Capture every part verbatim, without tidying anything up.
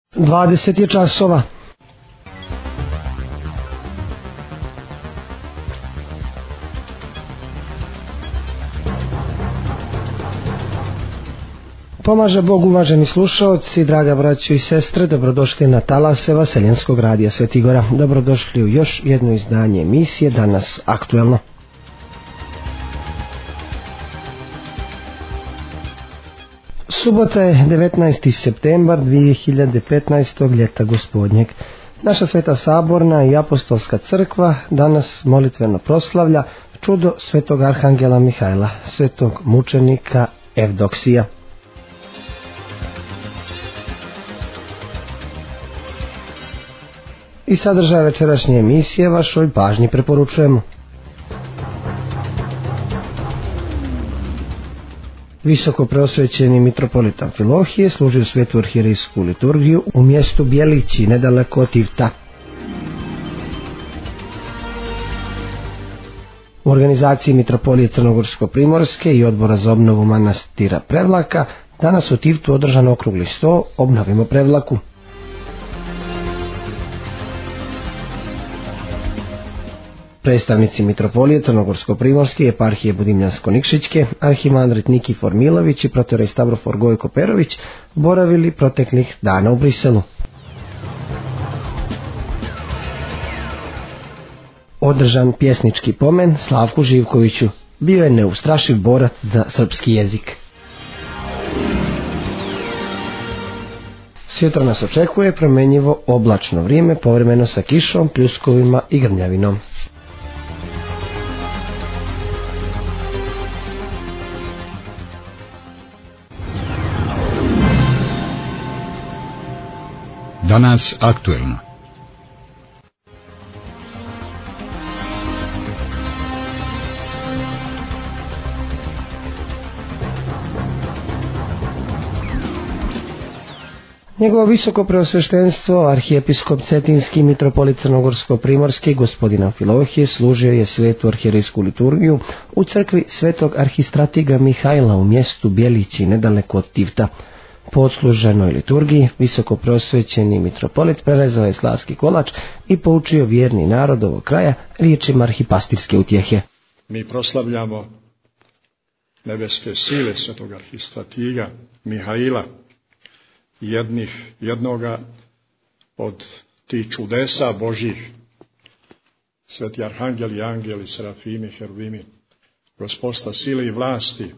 dvadeset je časova. Pomaže Bog, uvaženi slušaoci, draga braćo i sestre, dobrodošli na talase Vaseljenskog radija Svetigora. Dobrodošli u još jedno izdanje emisije Danas aktuelno. Subota je devetnaesti septembar dvije hiljade petnaestog. ljeta gospodnjeg. Naša Sveta Saborna i Apostolska crkva danas molitveno proslavlja čudo svetog arhangela Mihajla, svetog mučenika Evdoksija. I sadržaj večerašnje emisije vašoj pažnji preporučujemo. Visoko preosvećeni mitropolit Amfilohije služi u svetu arhijerejsku liturgiju u mjestu Bjelići, nedaleko od Tivta. U organizaciji Mitropolije Crnogorsko-primorske i Odbora za obnovu manastira Prevlaka danas u Tivtu održan okrugli sto Obnovimo Prevlaku. Predstavnici Mitropolije Crnogorsko-primorske i eparhije Budimljansko-Nikšićke, arhimandrit Nikifor Milović i protorej Stavrofor Gojko Perović boravili proteklih dana u Briselu. Održan pjesnički pomen Slavku Živkoviću, bio je neustrašiv borac za srpski jezik. Sutra nas očekuje promjenjivo oblačno vrijeme, povremeno sa kišom, pljuskovima i grmljavinom. Danas aktuelno. Njegovo visoko preosveštenstvo, arhijepiskop Cetinski, mitropolit Crnogorsko-primorski, gospodin Amfilohije, služio je svetu arhijerejsku liturgiju u crkvi svetog arhistratiga Mihajla u mjestu Bjelići, nedaleko od Tivta. Po odsluženoj liturgiji visoko preosvećeni mitropolit prerezao je slavski kolač i poučio vjerni narod ovog kraja riječima arhipastirske utjehe. Mi proslavljamo nebeske sile svetog arhistratiga Mihajla, jednih, jednoga od tih čudesa Božih, sveti arhangeli, angeli, serafimi, heruvimi, gospodstva sile i vlasti,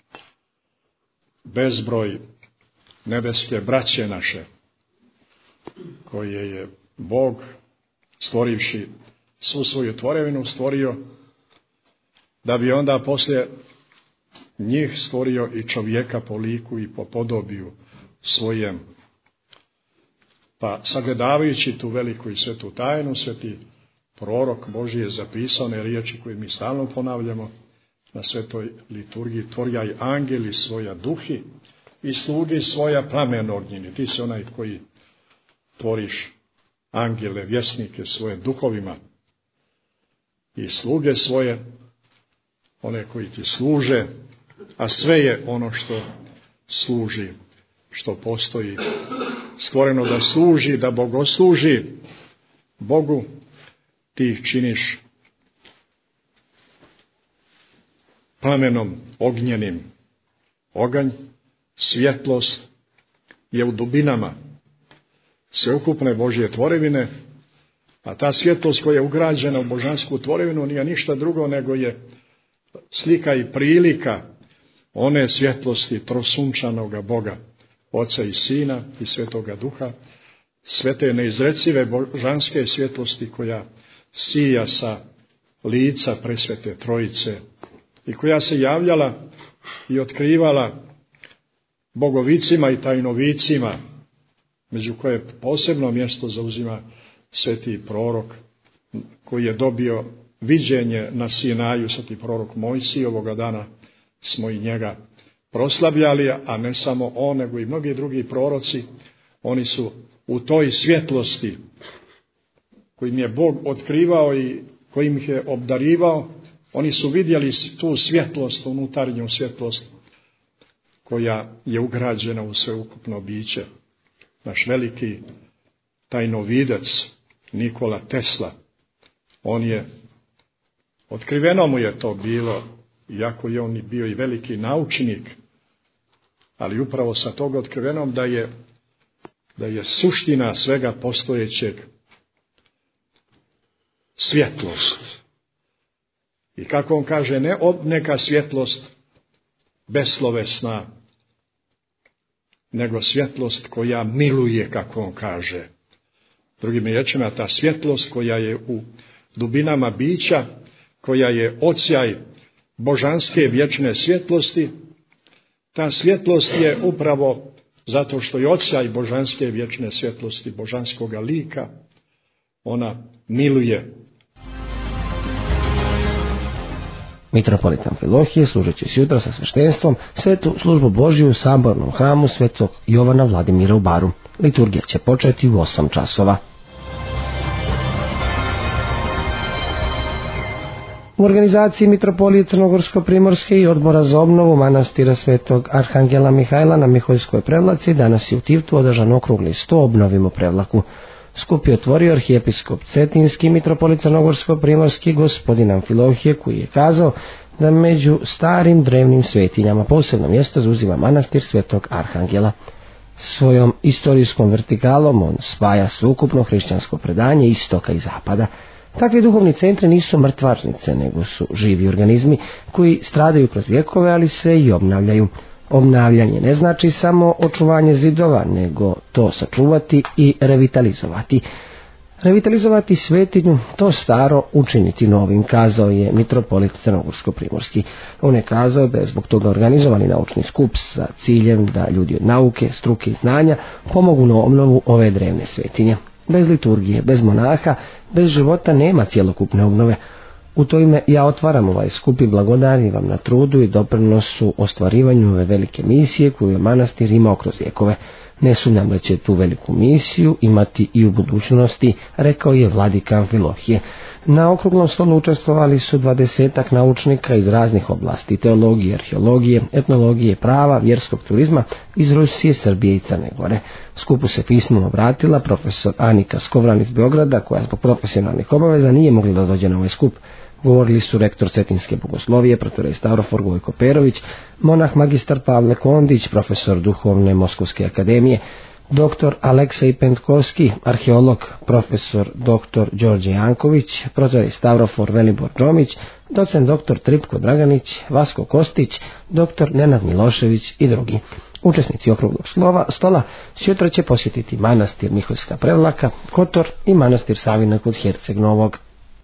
bezbroj nebeske braće naše, koje je Bog, stvorivši svu svoju tvorevinu, stvorio, da bi onda poslije njih stvorio i čovjeka po liku i po podobiju svojem. Pa sagledavajući tu veliku i svetu tajnu, sveti prorok Božji je zapisao one riječi koje mi stalno ponavljamo na svetoj liturgiji: tvorjaj angeli svoja duhi i slugi svoja plamen ognjeni. Ti si onaj koji tvoriš angele, vjesnike svoje duhovima i sluge svoje, one koji ti služe, a sve je ono što služi, što postoji, stvoreno da služi, da bogosluži Bogu, ti ih činiš plamenom ognjenim. Oganj, svjetlost je u dubinama sveukupne Božje tvorevine, a ta svjetlost koja je ugrađena u božansku tvorevinu nije ništa drugo nego je slika i prilika one svjetlosti trosunčanoga Boga, Oca i Sina i Svetoga Duha, svete neizrecive božanske svjetlosti koja sija sa lica presvete Trojice i koja se javljala i otkrivala bogovicima i tajnovicima, među koje posebno mjesto zauzima sveti prorok koji je dobio viđenje na Sinaju, sveti prorok Mojsije. Ovoga dana smo i njega proslavljali, a ne samo on, nego i mnogi drugi proroci. Oni su u toj svjetlosti kojim je Bog otkrivao i kojim ih je obdarivao, oni su vidjeli tu svjetlost, unutarnju svjetlost koja je ugrađena u sveukupno biće. naš veliki tajnovidac Nikola Tesla. On je, otkriveno mu je to bilo, iako je on bio i veliki naučnik, ali upravo sa tog otkrivenom da je, da je suština svega postojećeg svjetlost. I kako on kaže, ne neka svjetlost beslovesna, nego svjetlost koja miluje, kako on kaže. Drugim riječima, ta svjetlost koja je u dubinama bića, koja je odsjaj božanske vječne svjetlosti, ta svjetlost je upravo zato što je odsjaj božanske vječne svjetlosti, božanskoga lika, ona miluje. Mitropolitan Amfilohije, služeći s jutra sa sveštenstvom, svetu službu Božju u sabornom hramu svetog Jovana Vladimira u Baru. Liturgija će početi u osam časova. U organizaciji Mitropolije Crnogorsko-primorske i Odbora za obnovu manastira svetog Arhangela Mihajla na Miholjskoj Prevlaci danas je u Tivtu održan okrugli sto Obnovimo Prevlaku. Skup je otvorio arhijepiskop Cetinski mitropolit Crnogorsko-primorski gospodin Amfilohije, koji je kazao da među starim drevnim svetinjama posebno mjesto zauzima manastir svetog Arhangela. Svojom istorijskom vertikalom on spaja sveukupno hrišćansko predanje istoka i zapada. Takvi duhovni centri nisu mrtvačnice, nego su živi organizmi koji stradaju kroz vjekove, ali se i obnavljaju. Obnavljanje ne znači samo očuvanje zidova, nego to sačuvati i revitalizovati. Revitalizovati svetinju, to staro učiniti novim, kazao je mitropolit Crnogorsko-primorski. On je kazao da je zbog toga organizovani naučni skup sa ciljem da ljudi od nauke, struke i znanja pomogu na obnovu ove drevne svetinje. Bez liturgije, bez monaha, bez života nema cjelokupne obnove. U to ime ja otvaram ovaj skup i blagodarim vam na trudu i doprinosu ostvarivanju ove velike misije koju je manastir imao kroz vjekove. Ne sumnjam da će tu veliku misiju imati i u budućnosti, rekao je vladika Amfilohije. Na okruglom stolu učestvovali su dvadesetak naučnika iz raznih oblasti, teologije, arheologije, etnologije, prava, vjerskog turizma iz Rusije, Srbije i Crne Gore. Skupu se pismom obratila profesor Anika Skovran iz Beograda, koja zbog profesionalnih obaveza nije mogla da dođe na ovaj skup. Govorili su rektor Cetinske bogoslovije, protorej Stavrofor Gojko Perović, monah magistar Pavle Kondić, profesor duhovne Moskovske akademije, doktor Aleksej Pentkovski, arheolog, profesor doktor Đorđe Janković, protorej Stavrofor Velibor Džomić, docent doktor Tripko Draganić, Vasko Kostić, doktor Nenad Milošević i drugi. Učesnici okruglog slova, stola sutra će posjetiti manastir Miholjska Prevlaka, Kotor i manastir Savina kod Herceg Novog.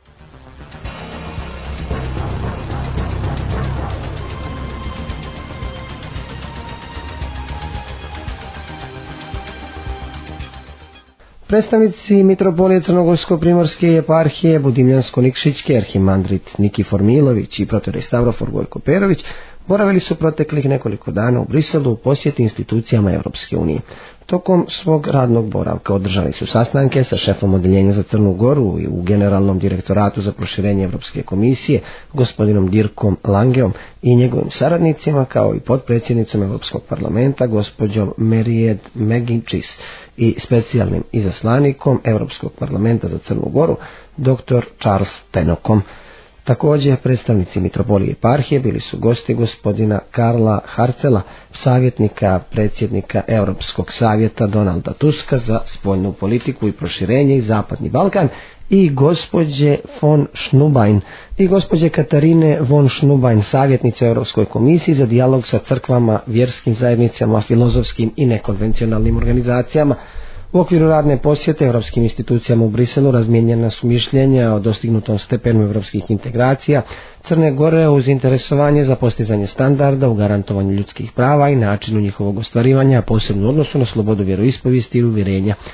Predstavnici Mitropolije Crnogorsko-primorske eparhije Budimljansko-Nikšićke, arhimandrit Nikifor Milović i protorej Stavrofor Gojko Perović boravili su proteklih nekoliko dana u Briselu u posjeti institucijama Europske unije. Tokom svog radnog boravka održali su sastanke sa šefom odeljenja za Crnu Goru i u Generalnom direktoratu za proširenje Europske komisije, gospodinom Dirkom Langeom i njegovim saradnicima, kao i potpredsjednicom Europskog parlamenta, gospođom Merijed Meginčis i specijalnim izaslanikom Europskog parlamenta za Crnu Goru, doktor Charles Tenokom. Također predstavnici Mitropolije eparhije bili su gosti gospodina Karla Harcela, savjetnika predsjednika Europskog savjeta Donalda Tuska za spoljnu politiku i proširenje i Zapadni Balkan, i gospođe von Schnubajn i gospođe Katarine von Schnubajn, savjetnice Europskoj komisiji za dijalog sa crkvama, vjerskim zajednicama, filozofskim i nekonvencionalnim organizacijama. U okviru radne posjete europskim institucijama u Briselu razmijenjena su mišljenja o dostignutom stepenu europskih integracija Crne Gore uz interesovanje za postizanje standarda u garantovanju ljudskih prava i načinu njihovog ostvarivanja, posebno u odnosu na slobodu vjeroispovijesti i uvjerenja.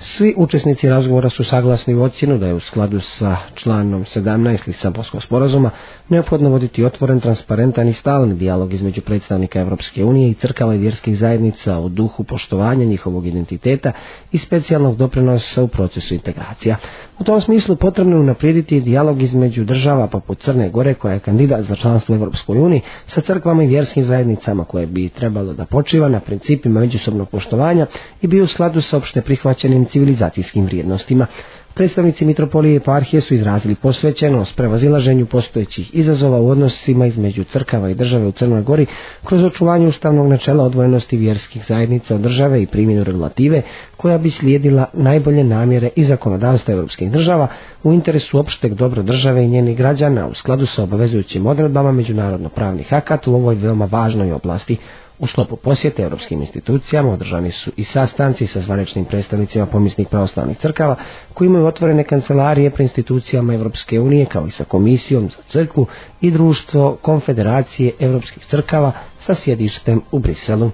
Svi učesnici razgovora su saglasni u ocjenu da je u skladu sa članom sedamnaest Lisabonskog sporazuma neophodno voditi otvoren, transparentan i stalan dijalog između predstavnika Europske unije i crkava i vjerskih zajednica u duhu poštovanja njihovog identiteta i specijalnog doprinosa u procesu integracija. U tom smislu potrebno je unaprijediti dijalog između država poput Crne Gore, koja je kandidat za članstvo u Europskoj uniji, sa crkvama i vjerskim zajednicama koje bi trebalo da počiva na principima međusobnog poštovanja i bi u skladu sa opšte prihvaćenim civilizacijskim vrijednostima. Predstavnici mitropolije i eparhije su izrazili posvećenost prevazilaženju postojećih izazova u odnosima između crkava i države u Crnoj Gori kroz očuvanje ustavnog načela odvojenosti vjerskih zajednica od države i primjenu regulative koja bi slijedila najbolje namjere i zakonodavstva europskih država u interesu opšteg dobra države i njenih građana u skladu sa obavezujućim odredbama međunarodno-pravnih akata u ovoj veoma važnoj oblasti. U sklopu posjete europskim institucijama održani su i sastanci sa zvaničnim predstavnicima pomisnih pravoslavnih crkava koji imaju otvorene kancelarije pri institucijama Europske unije, kao i sa Komisijom za crkvu i Društvo Konfederacije europskih crkava sa sjedištem u Briselu.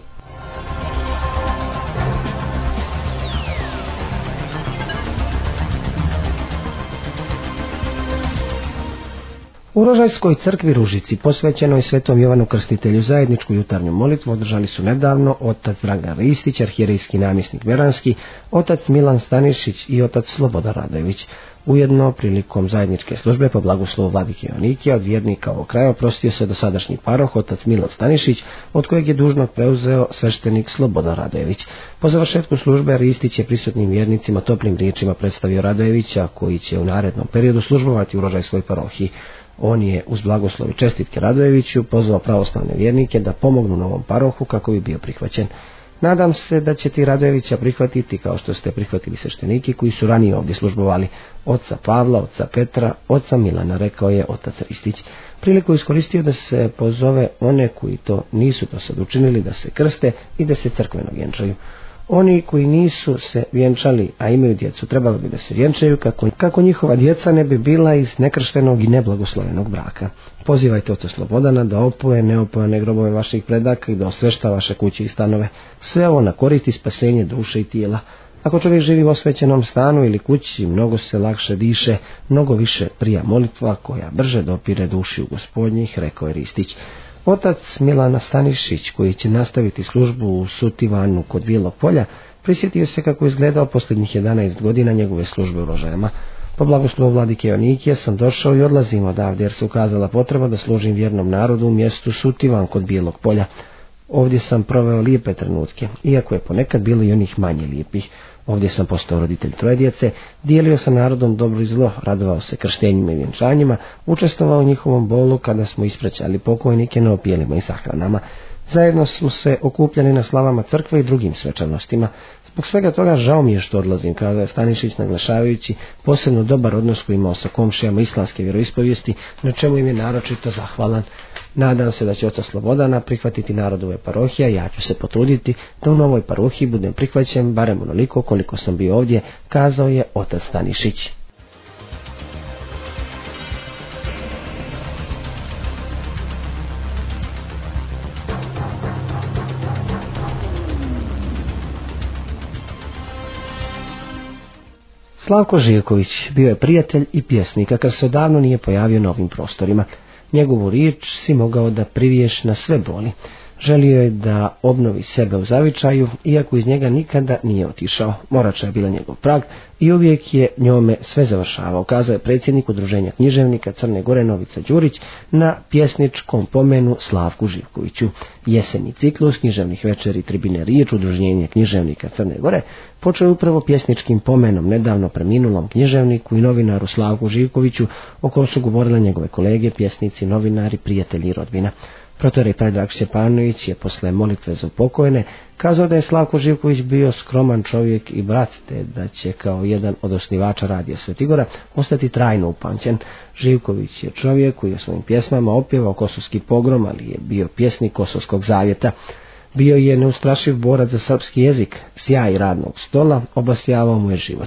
U Rožajskoj crkvi Ružici, posvećenoj Svetom Jovanu Krstitelju, zajedničku jutarnju molitvu održali su nedavno otac Dragan Ristić, arhijerejski namjesnik Beranski, otac Milan Stanišić i otac Slobodan Radojević. Ujedno, prilikom zajedničke službe po blagoslovu vladike Joanikija od vjernika ovog kraja oprostio se dosadašnji paroh otac Milan Stanišić, od kojeg je dužnost preuzeo sveštenik Slobodan Radojević. Po završetku službe Ristić je prisutnim vjernicima toplim riječima predstavio Radojevića, koji će u narednom periodu službovati u Rožajskoj parohiji. On je uz blagoslov i čestitke Radojeviću pozvao pravoslavne vjernike da pomognu novom parohu kako bi bio prihvaćen. Nadam se da ćete i Radojevića prihvatiti kao što ste prihvatili svešteniki koji su ranije ovdje službovali, oca Pavla, oca Petra, oca Milana, rekao je otac Ristić. Priliku iskoristio da se pozove one koji to nisu do sad učinili da se krste i da se crkveno vjenčaju. Oni koji nisu se vjenčali, a imaju djecu, trebalo bi da se vjenčaju kako, kako njihova djeca ne bi bila iz nekrštenog i neblagoslovenog braka. Pozivajte oca Slobodana da opoje neopojane grobove vaših predaka i da osvešta vaše kuće i stanove. Sve ovo na korist i spasenje duše i tijela. Ako čovjek živi u osvećenom stanu ili kući, mnogo se lakše diše, mnogo više prija molitva koja brže dopire duši u Gospodnjih, rekao je Ristić. Otac Milana Stanišić, koji će nastaviti službu u Sutivanu kod Bijelog polja, prisjetio se kako je izgledao posljednjih jedanaest godina njegove službe u Rožajama. Po blagoslovu vladike Joanikija sam došao i odlazim odavde jer se ukazala potreba da služim vjernom narodu u mjestu Sutivan kod Bijelog polja. Ovdje sam proveo lijepe trenutke, iako je ponekad bilo i onih manje lijepih. Ovdje sam postao roditelj troje djece, dijelio sa narodom dobro i zlo, radovao se krštenjima i vjenčanjima, učestvovao u njihovom bolu kada smo ispraćali pokojnike na opijelima i sahranama. Zajedno smo se okupljali na slavama crkve i drugim svečanostima. Zbog svega toga žao mi je što odlazim, kada je Stanišić naglašavajući posebno dobar odnos koji imao sa komšijama islamske vjeroispovijesti, na čemu im je naročito zahvalan. Nadam se da će oca Slobodana prihvatiti narodove parohije, ja ću se potruditi da u novoj parohiji budem prihvaćen barem onoliko koliko sam bio ovdje, kazao je otac Stanišić. Slavko Živković bio je prijatelj i pjesnik, kakav se odavno nije pojavio na ovim prostorima. Njegovu riječ si mogao da priviješ na sve boli. Želio je da obnovi sebe u zavičaju, iako iz njega nikada nije otišao. Morača je bila njegov prag i uvijek je njome sve završavao, kazao je predsjednik Udruženja književnika Crne Gore Novica Đurić na pjesničkom pomenu Slavku Živkoviću. Jesenji ciklus književnih večeri Tribine riječ Udruženja književnika Crne Gore počeo je upravo pjesničkim pomenom nedavno preminulom književniku i novinaru Slavku Živkoviću, o kojem su govorile njegove kolege, pjesnici, novinari, prijatelji i rodbina. Protorej Predrag Šćepanović je posle molitve za upokojene kazao da je Slavko Živković bio skroman čovjek i brat, te da će kao jedan od osnivača Radija Svetigora ostati trajno upamćen. Živković je čovjek koji je svojim pjesmama opjevao kosovski pogrom, ali je bio pjesnik Kosovskog zavjeta. Bio je neustrašiv borac za srpski jezik, sjaj radnog stola, obasjavao mu je život.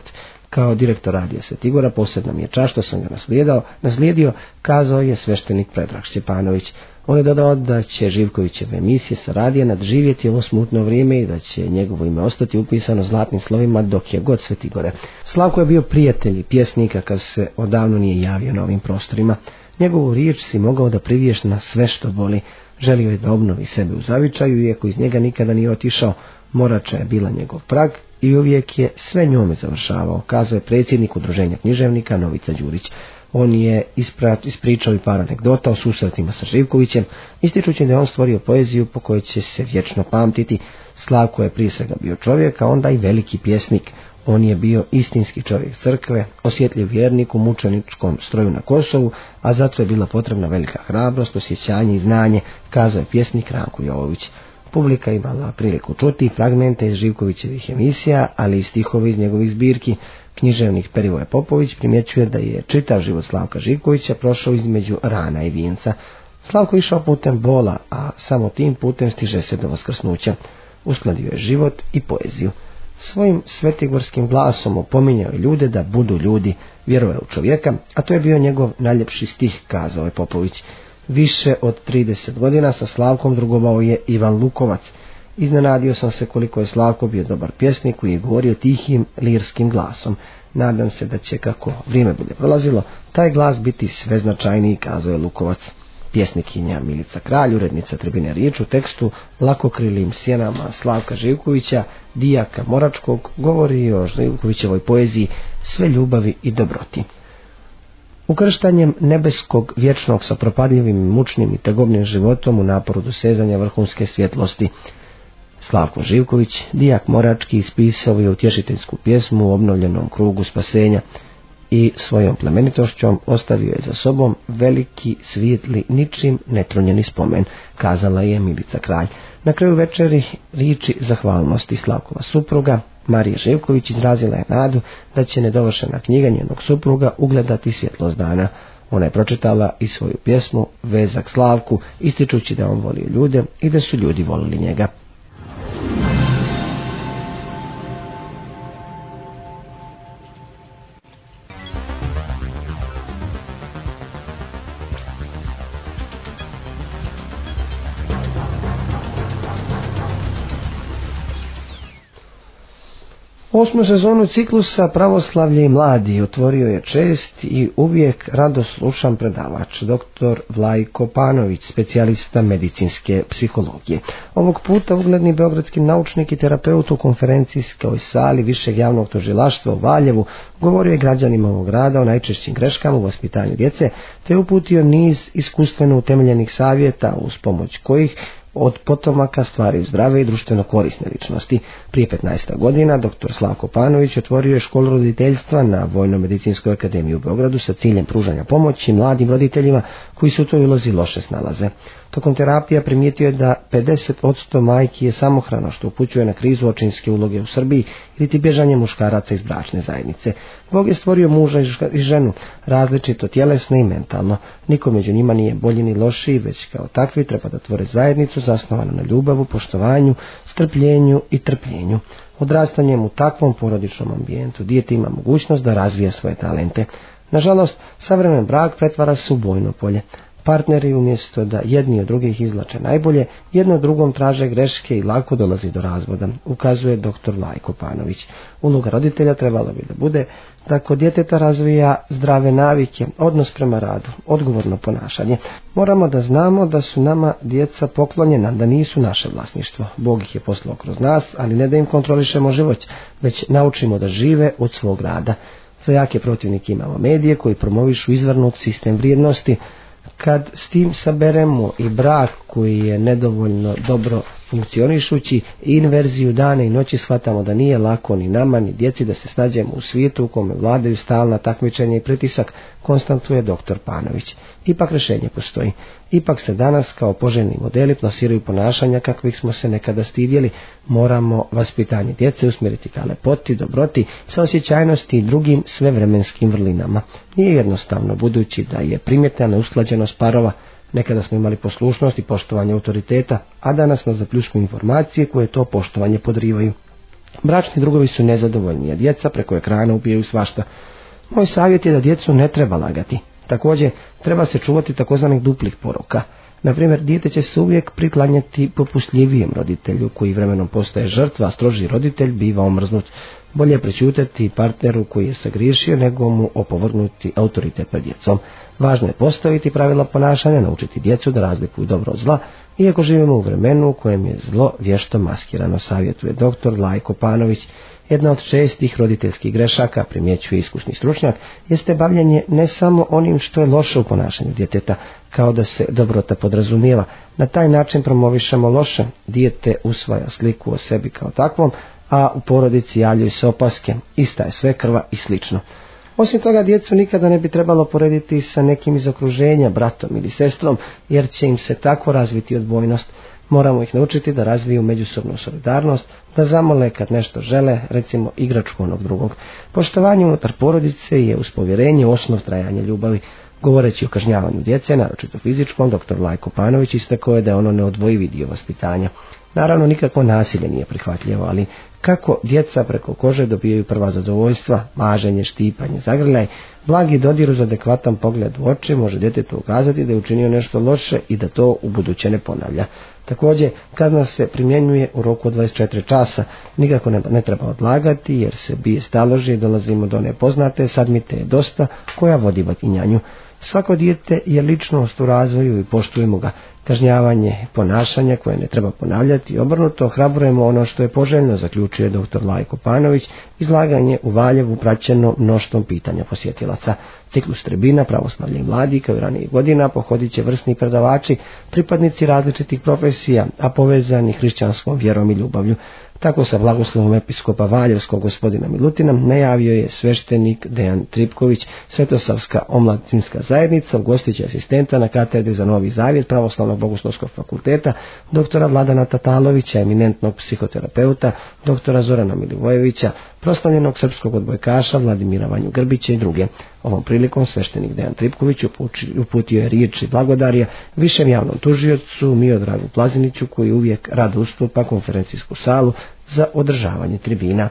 Kao direktor radija Svetigora posebno mi je čast što sam ga naslijedao, naslijedio, kazao je sveštenik Predrag Stjepanović. On je dodao da će Živkovićeve emisije sa radija nadživjeti ovo smutno vrijeme i da će njegovo ime ostati upisano zlatnim slovima dok je god Svetigore. Slavko je bio prijatelj i pjesnika kad se odavno nije javio na ovim prostorima. Njegovu riječ si mogao da priviješ na sve što boli. Želio je da obnovi sebe u zavičaju, iako iz njega nikada nije otišao. Morača je bila njegov prag i uvijek je sve njome završavao, kazao je predsjednik udruženja književnika Novica Đurić. On je ispričao i par anegdota o susretima sa Živkovićem, ističući da je on stvorio poeziju po kojoj će se vječno pamtiti. Slavko je prije svega bio čovjek, a onda i veliki pjesnik. On je bio istinski čovjek crkve, osjetljiv vjernik u mučeničkom stroju na Kosovu, a zato je bila potrebna velika hrabrost, osjećanje i znanje, kazao je pjesnik Ranko Jovović. Publika imala priliku čuti fragmente iz Živkovićevih emisija, ali i stihove iz njegovih zbirki. Književnik Perivoje Popović primjećuje da je čitav život Slavka Živkovića prošao između rana i vijenca. Slavko išao putem bola, a samo tim putem stiže se do vaskrsnuća. Uskladio je život i poeziju. Svojim svetigorskim glasom opominjao je ljude da budu ljudi, vjerovao u čovjeka, a to je bio njegov najljepši stih, kazao je Popović. Više od trideset godina sa Slavkom drugovao je Ivan Lukovac. Iznenadio sam se koliko je Slavko bio dobar pjesnik koji je govorio tihim lirskim glasom. Nadam se da će, kako vrijeme bude prolazilo, taj glas biti sve značajniji, kazao je Lukovac. Pjesnikinja Milica Kralj, urednica Tribine Riječ, u tekstu Lakokrilim sjenama Slavka Živkovića, Dijaka Moračkog, govori o Živkovićevoj poeziji sve ljubavi i dobroti. Ukrštanjem nebeskog vječnog sa propadljivim, mučnim i tegobnim životom u naporu dosezanja vrhunske svjetlosti, Slavko Živković, Dijak Morački, ispisao je utješiteljsku pjesmu u obnovljenom krugu spasenja i svojom plemenitošćom ostavio je za sobom veliki, svijetli, ničim netrunjeni spomen, kazala je Milica Kralj. Na kraju večeri riječi zahvalnosti Slavkova supruga, Marija Živković, izrazila je nadu da će nedovršena knjiga njenog supruga ugledati svjetlost dana. Ona je pročitala i svoju pjesmu Vezak Slavku, ističući da on volio ljude i da su ljudi volili njega. Osmu sezonu ciklusa Pravoslavlje i mladi otvorio je čest i uvijek rado slušan predavač, doktor Vlajko Panović, specijalista medicinske psihologije. Ovog puta ugledni beogradski naučnik i terapeut u konferencijskoj sali Višeg javnog tužilaštva u Valjevu govorio je građanima ovog grada o najčešćim greškama u vaspitanju djece, te uputio niz iskustveno utemeljenih savjeta uz pomoć kojih od potomaka stvaraju zdrave i društveno korisne ličnosti. Prije petnaest godina doktor Slavko Panović otvorio je školu roditeljstva na Vojno-medicinskoj akademiji u Beogradu sa ciljem pružanja pomoći mladim roditeljima koji se u toj ulozi loše snalaze. Tokom terapija primijetio je da pedeset posto majki je samohrano, što upućuje na krizu očinske uloge u Srbiji ili ti bježanje muškaraca iz bračne zajednice. Bog je stvorio muža i ženu, različito tjelesno i mentalno. Niko među njima nije bolji ni lošiji, već kao takvi treba da tvore zajednicu zasnovanu na ljubavu, poštovanju, strpljenju i trpljenju. Odrastanjem u takvom porodičnom ambijentu dijete ima mogućnost da razvija svoje talente. Nažalost, savremen brak pretvara se u bojno polje. Partneri umjesto da jedni od drugih izvlače najbolje, jedno drugom traže greške i lako dolazi do razvoda, ukazuje doktor Vlajko Panović. Uloga roditelja trebala bi da bude da kod djeteta razvija zdrave navike, odnos prema radu, odgovorno ponašanje. Moramo da znamo da su nama djeca poklonjena, da nisu naše vlasništvo. Bog ih je poslao kroz nas, ali ne da im kontrolišemo život, već naučimo da žive od svog rada. Za jake protivnike imamo medije koji promovišu izvrnut sistem vrijednosti. Kad s tim saberemo i brak koji je nedovoljno dobro funkcionišući i inverziju dana i noći, shvatamo da nije lako ni nama ni djeci da se snađemo u svijetu u kome vladaju stalna takmičenja i pritisak, konstatuje doktor Panović. Ipak rješenje postoji. Ipak se danas kao poželjni modeli plasiraju ponašanja kakvih smo se nekada stidjeli. Moramo vaspitanje djece usmjeriti ka lepoti, dobroti, saosjećajnosti i drugim svevremenskim vrlinama. Nije jednostavno, budući da je primjetna neusklađenost parova. Nekada smo imali poslušnost i poštovanje autoriteta, a danas nas zapljuskuju informacije koje to poštovanje podrivaju. Bračni drugovi su nezadovoljni, a djeca preko ekrana upijaju svašta. Moj savjet je da djecu ne treba lagati. Također, treba se čuvati takozvanih duplih poroka. Na primjer, dijete će se uvijek priklanjati popustljivijem roditelju, koji vremenom postaje žrtva, a stroži roditelj biva omrznut. Bolje prečutati partneru koji je sagriješio, nego mu opovrgnuti autoritet pred djecom. Važno je postaviti pravila ponašanja, naučiti djecu da razlikuju dobro od zla, iako živimo u vremenu u kojem je zlo vješto maskirano, savjetuje doktor Lajko Panović. Jedna od čestih roditeljskih grešaka, primjećuje iskusni stručnjak, jeste bavljenje ne samo onim što je loše u ponašanju djeteta, kao da se dobrota podrazumijeva. Na taj način promovišemo loše. Dijete usvaja sliku o sebi kao takvom, a u porodici javljaju se opaske, ista je svekrva i slično. Osim toga, djecu nikada ne bi trebalo porediti sa nekim iz okruženja, bratom ili sestrom, jer će im se tako razviti odbojnost. Moramo ih naučiti da razviju međusobnu solidarnost, da zamole kad nešto žele, recimo igračku onog drugog. Poštovanje unutar porodice je uz povjerenje osnov trajanja ljubavi. Govoreći o kažnjavanju djece, naročito fizičkom, doktor Lajko Panović istakao je da je ono neodvojivi dio vaspitanja. Naravno, nikakvo nasilje nije prihvatljivo, ali kako djeca preko kože dobijaju prva zadovoljstva, maženje, štipanje, zagrljaj, blagi dodir uz adekvatan pogled u oči može djetetu ukazati da je učinio nešto loše i da to u buduće ne ponavlja. Također, kazna se primjenjuje u roku od dvadeset četiri časa. Nikako ne, ne treba odlagati, jer se bije staloži i dolazimo do nepoznate, sad mi te je dosta, koja vodi batinjanju. Svako dijete je ličnost u razvoju i poštujemo ga. Kažnjavanje ponašanja koje ne treba ponavljati, obrnuto ohrabrujemo ono što je poželjno, zaključuje doktor Lajko Panović. Izlaganje u Valjevu praćeno mnoštvom pitanja posjetilaca. Ciklus tribina, pravoslavlje i mladi, kao i ranijih godina, pohodit će vrsni predavači, pripadnici različitih profesija, a povezani hrišćanskom vjerom i ljubavlju. Tako sa blagoslovom episkopa Valjevskog gospodina Milutina najavio je sveštenik Dejan Tripković. Svetosavska omladinska zajednica ugostit će asistenta na katedri za Novi Zavjet Pravoslavnog bogoslovskog fakulteta, doktora Vladana Tatalovića, eminentnog psihoterapeuta, doktora Zorana Milivojevića, proslavljenog srpskog odbojkaša Vladimira Vanju Grbića i druge. Ovom prilikom sveštenik Dejan Tripković uputio je riječi blagodarja višem javnom tužiocu Miodragu Plaziniću, koji uvijek rado ustupa konferencijsku salu za održavanje tribina.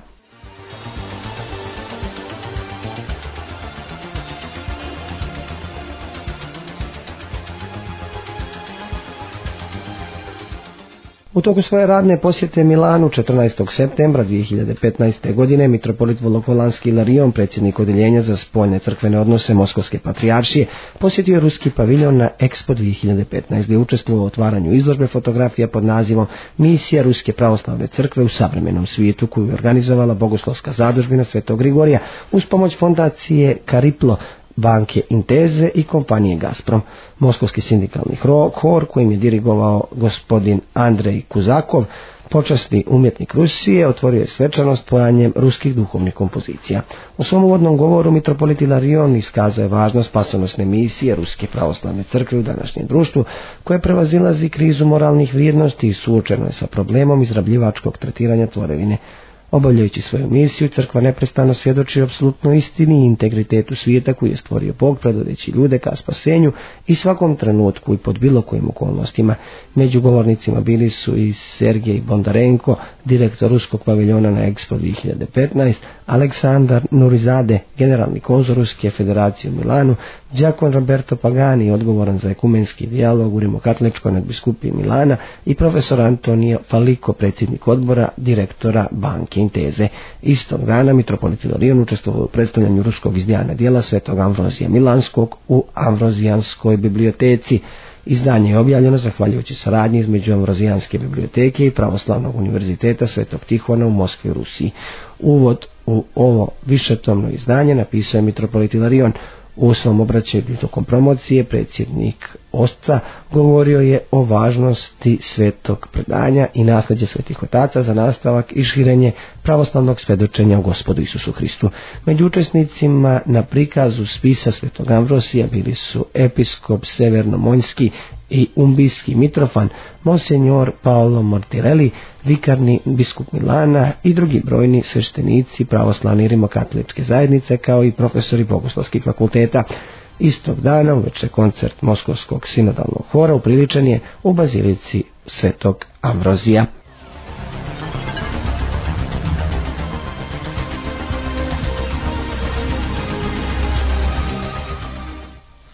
U toku svoje radne posjete Milanu četrnaestog septembra dvije hiljade petnaeste. godine mitropolit Volokolanski Ilarion, predsjednik odjeljenja za spoljne crkvene odnose Moskovske patrijaršije, posjetio je ruski paviljon na Expo dvije hiljade petnaeste. gdje je učestvovao u otvaranju izložbe fotografija pod nazivom Misija Ruske pravoslavne crkve u savremenom svijetu, koju je organizovala Bogoslovska zadužbina Svetog Grigorija uz pomoć fondacije Kariplo, banke Inteze i kompanije Gazprom. Moskovski sindikalni hor, kojim je dirigovao gospodin Andrej Kuzakov, počasni umjetnik Rusije, otvorio je svečanost pojanjem ruskih duhovnih kompozicija. U svom uvodnom govoru mitropolit Ilarion iskazao je važnost spasonosne misije Ruske pravoslavne crkve u današnjem društvu, koje prevazilazi krizu moralnih vrijednosti i suočeno je sa problemom izrabljivačkog tretiranja tvorevine. Obavljajući svoju misiju, crkva neprestano svjedoči apsolutnoj istini i integritetu svijeta koji je stvorio Bog, predvodeći ljude ka spasenju i svakom trenutku i pod bilo kojim okolnostima. Među govornicima bili su i Sergej Bondarenko, direktor ruskog paviljona na Expo dvije hiljade petnaeste, Aleksandar Nurizade, generalni konzul Ruske federacije u Milanu, đakon Roberto Pagani, odgovoran za ekumenski dijalog u Rimokatoličkoj nadbiskupiji Milana, i profesor Antonio Faliko, predsjednik odbora direktora banke Inteze. Istog dana mitropolit Ilarion učestvovao u predstavljanju ruskog izdanja dijela Svetog Amvrozija Milanskog u Ambrozijanskoj biblioteci. Izdanje je objavljeno zahvaljujući saradnji između Ambrozijanske biblioteke i Pravoslavnog univerziteta Svetog Tihona u Moskvi, Rusiji. Uvod u ovo višetomno izdanje napisao je mitropolit Ilarion. U svom obraćanju tokom promocije predsjednik Osca govorio je o važnosti svetog predanja i nasljeđe svetih otaca za nastavak i širenje pravoslavnog svjedočenja o Gospodu Isusu Hristu. Među učesnicima na prikazu spisa svetog Amvrosija bili su episkop Severno-Monjski i umbijski mitrofan Monsenjor Paolo Mortirelli, vikarni biskup Milana i drugi brojni sveštenici pravoslavne i rimokatoličke zajednice, kao i profesori bogoslovskih fakulteta. Istog dana uveče koncert Moskovskog sinodalnog hora upriličen je u bazilici Svetog Amvrozija.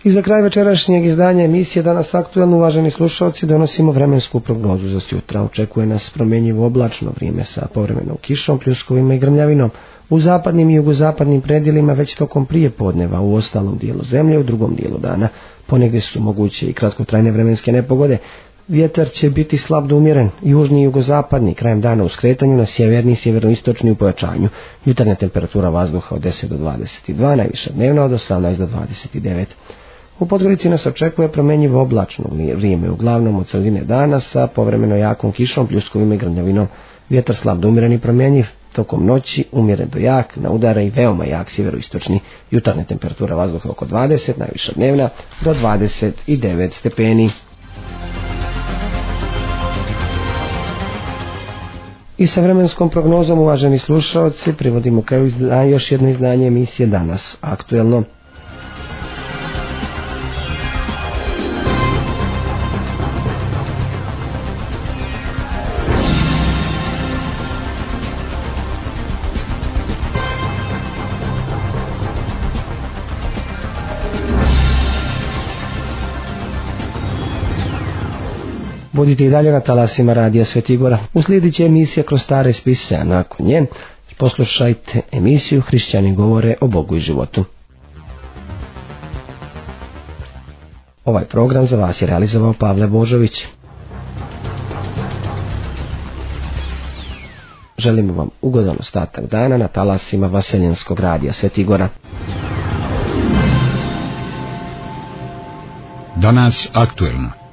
I za kraj večerašnjeg izdanja emisije Danas aktuelno, uvaženi slušalci, donosimo vremensku prognozu za sutra. Očekuje nas promjenjivo oblačno vrijeme sa povremenom kišom, pljuskovima i grmljavinom. U zapadnim i jugozapadnim predjelima već tokom prije podneva, u ostalom dijelu zemlje, u drugom dijelu dana ponegdje su moguće i kratkotrajne vremenske nepogode. Vjetar će biti slab do umjeren, južni i jugozapadni, krajem dana u skretanju, na sjeverni i sjeveroistočni u pojačanju. Jutarnja temperatura vazduha od deset do dvadeset dva, najviša dnevna od osamnaest do dvadeset devet. U Podgorici nas očekuje promjenjivo oblačno vrijeme, uglavnom od sredine dana sa povremeno jakom kišom, pljuskovima i grmljavinom. Vjetar slab do umjeren i promjenjiv, tokom noći umjeren do jak, na udara i veoma jak sjeveroistočni. Jutarnja temperatura vazduha oko dvadeset, najviša dnevna do dvadeset devet stepeni. I sa vremenskom prognozom, uvaženi slušalci, privodimo kraju još jedno izdanje emisije Danas aktuelno. Budite i dalje na talasima radija Svetigora. Uslijedit će emisija Kroz stare spise, a nakon nje poslušajte emisiju Hrišćani govore o Bogu i životu. Ovaj program za vas je realizovao Pavle Božović. Želimo vam ugodan ostatak dana na talasima Vaseljenskog radija Svetigora. Danas aktuelno.